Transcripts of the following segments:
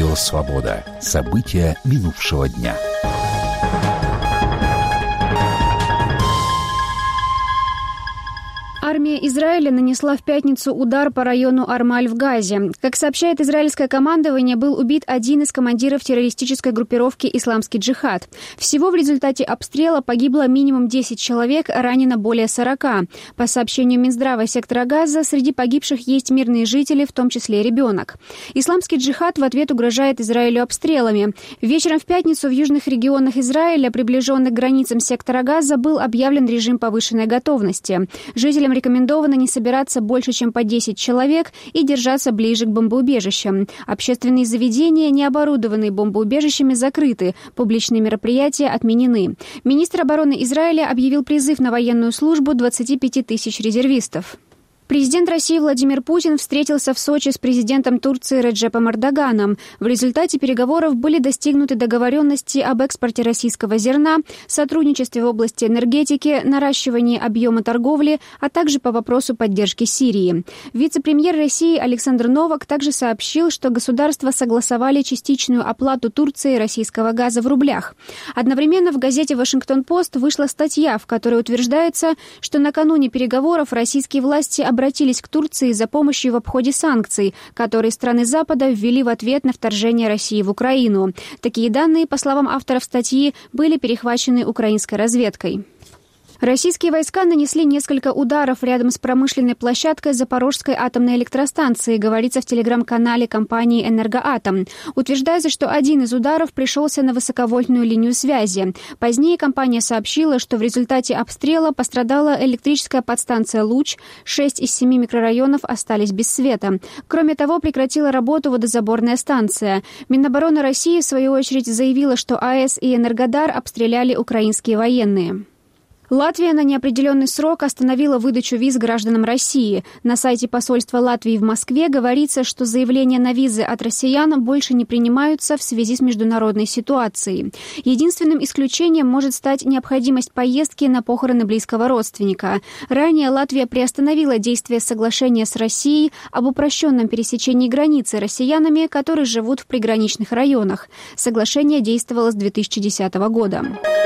Радио «Свобода». События минувшего дня. Армия Израиля нанесла в пятницу удар по району Армаль в Газе. Как сообщает израильское командование, был убит один из командиров террористической группировки «Исламский джихад». Всего в результате обстрела погибло минимум 10 человек, ранено более 40. По сообщению Минздрава сектора Газа, среди погибших есть мирные жители, в том числе и ребенок. «Исламский джихад» в ответ угрожает Израилю обстрелами. Вечером в пятницу в южных регионах Израиля, приближенных к границам сектора Газа, был объявлен режим повышенной готовности. Жителям рекомендовано не собираться больше, чем по 10 человек и держаться ближе к бомбоубежищам. Общественные заведения, не оборудованные бомбоубежищами, закрыты. Публичные мероприятия отменены. Министр обороны Израиля объявил призыв на военную службу 25 тысяч резервистов. Президент России Владимир Путин встретился в Сочи с президентом Турции Реджепом Эрдоганом. В результате переговоров были достигнуты договоренности об экспорте российского зерна, сотрудничестве в области энергетики, наращивании объема торговли, а также по вопросу поддержки Сирии. Вице-премьер России Александр Новак также сообщил, что государства согласовали частичную оплату Турции российского газа в рублях. Одновременно в газете «Вашингтон-Пост» вышла статья, в которой утверждается, что накануне переговоров российские власти обратились к Турции за помощью в обходе санкций, которые страны Запада ввели в ответ на вторжение России в Украину. Такие данные, по словам авторов статьи, были перехвачены украинской разведкой. Российские войска нанесли несколько ударов рядом с промышленной площадкой Запорожской атомной электростанции, говорится в телеграм-канале компании «Энергоатом». Утверждается, что один из ударов пришелся на высоковольтную линию связи. Позднее компания сообщила, что в результате обстрела пострадала электрическая подстанция «Луч», 6 из 7 микрорайонов остались без света. Кроме того, прекратила работу водозаборная станция. Минобороны России, в свою очередь, заявила, что АЭС и Энергодар обстреляли украинские военные. Латвия на неопределенный срок остановила выдачу виз гражданам России. На сайте посольства Латвии в Москве говорится, что заявления на визы от россиян больше не принимаются в связи с международной ситуацией. Единственным исключением может стать необходимость поездки на похороны близкого родственника. Ранее Латвия приостановила действие соглашения с Россией об упрощенном пересечении границы россиянами, которые живут в приграничных районах. Соглашение действовало с 2010 года.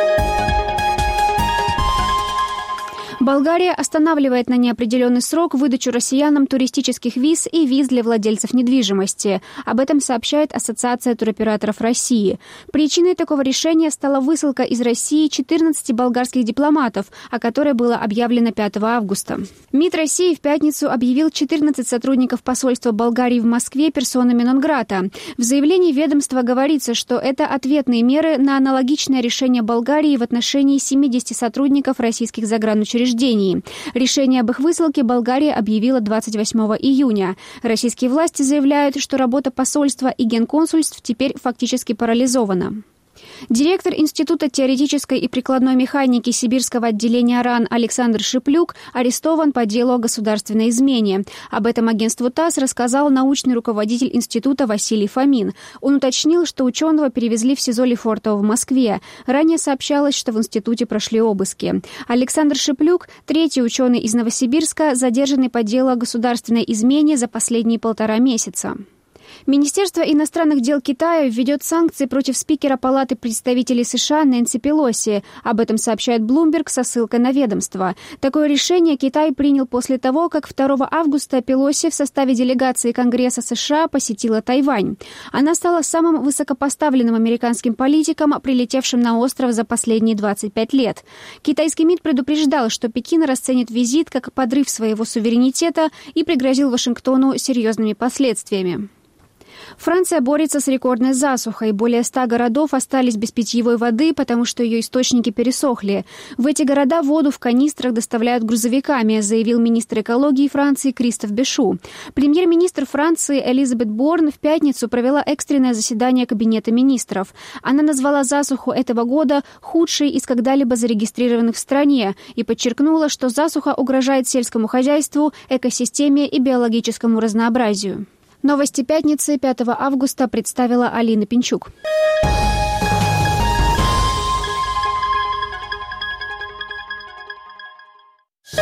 Болгария останавливает на неопределенный срок выдачу россиянам туристических виз и виз для владельцев недвижимости. Об этом сообщает Ассоциация туроператоров России. Причиной такого решения стала высылка из России 14 болгарских дипломатов, о которой было объявлено 5 августа. МИД России в пятницу объявил 14 сотрудников посольства Болгарии в Москве персонами нон-грата. В заявлении ведомства говорится, что это ответные меры на аналогичное решение Болгарии в отношении 70 сотрудников российских загранучреждений. Решение об их высылке Болгария объявила 28 июня. Российские власти заявляют, что работа посольства и генконсульств теперь фактически парализована. Директор Института теоретической и прикладной механики Сибирского отделения РАН Александр Шиплюк арестован по делу о государственной измене. Об этом агентству ТАСС рассказал научный руководитель института Василий Фомин. Он уточнил, что ученого перевезли в СИЗО Лефортово в Москве. Ранее сообщалось, что в институте прошли обыски. Александр Шиплюк – третий ученый из Новосибирска, задержанный по делу о государственной измене за последние 1,5 месяца. Министерство иностранных дел Китая введет санкции против спикера Палаты представителей США Нэнси Пелоси. Об этом сообщает Bloomberg со ссылкой на ведомство. Такое решение Китай принял после того, как 2 августа Пелоси в составе делегации Конгресса США посетила Тайвань. Она стала самым высокопоставленным американским политиком, прилетевшим на остров за последние 25 лет. Китайский МИД предупреждал, что Пекин расценит визит как подрыв своего суверенитета и пригрозил Вашингтону серьезными последствиями. Франция борется с рекордной засухой. Более 100 городов остались без питьевой воды, потому что ее источники пересохли. В эти города воду в канистрах доставляют грузовиками, заявил министр экологии Франции Кристоф Бешу. Премьер-министр Франции Элизабет Борн в пятницу провела экстренное заседание Кабинета министров. Она назвала засуху этого года худшей из когда-либо зарегистрированных в стране и подчеркнула, что засуха угрожает сельскому хозяйству, экосистеме и биологическому разнообразию. Новости пятницы 5 августа представила Алина Пинчук.